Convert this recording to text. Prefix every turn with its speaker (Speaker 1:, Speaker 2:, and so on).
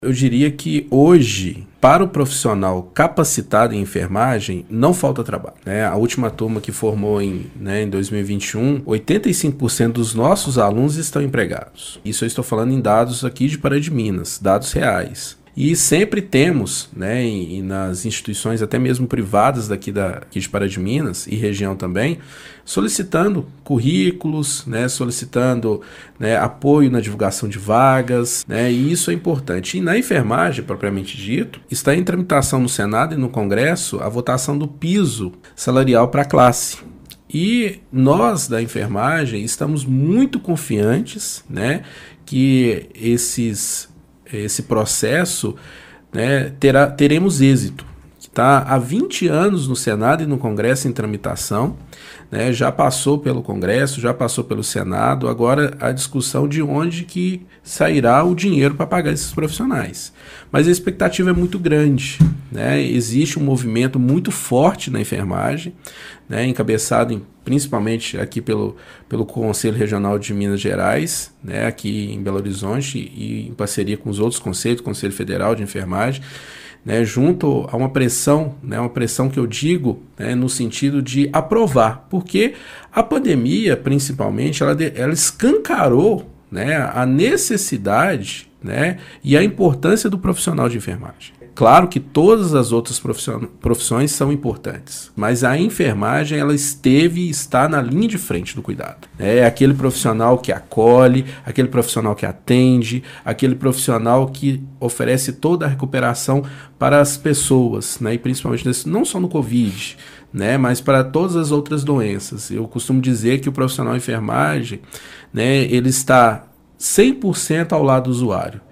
Speaker 1: Eu diria que hoje, para o profissional capacitado em enfermagem, não falta trabalho, né? A última turma que formou em 2021, 85% dos nossos alunos estão empregados. Isso eu estou falando em dados aqui de Pará de Minas, dados reais. E sempre temos, nas instituições até mesmo privadas aqui de Pará de Minas e região também, solicitando currículos, solicitando apoio na divulgação de vagas, e isso é importante. E na enfermagem, propriamente dito, está em tramitação no Senado e no Congresso a votação do piso salarial para a classe. E nós da enfermagem estamos muito confiantes, que esse processo, teremos êxito. Está há 20 anos no Senado e no Congresso em tramitação, já passou pelo Congresso, já passou pelo Senado, agora a discussão de onde que sairá o dinheiro para pagar esses profissionais. Mas a expectativa é muito grande, existe um movimento muito forte na enfermagem, encabeçado principalmente aqui pelo Conselho Regional de Minas Gerais, aqui em Belo Horizonte e em parceria com os outros conselhos, Conselho Federal de Enfermagem, junto a uma pressão que eu digo no sentido de aprovar, porque a pandemia, principalmente, ela escancarou a necessidade e a importância do profissional de enfermagem. Claro que todas as outras profissões são importantes, mas a enfermagem ela esteve e está na linha de frente do cuidado. É aquele profissional que acolhe, aquele profissional que atende, aquele profissional que oferece toda a recuperação para as pessoas, e principalmente não só no Covid, mas para todas as outras doenças. Eu costumo dizer que o profissional de enfermagem, ele está 100% ao lado do usuário.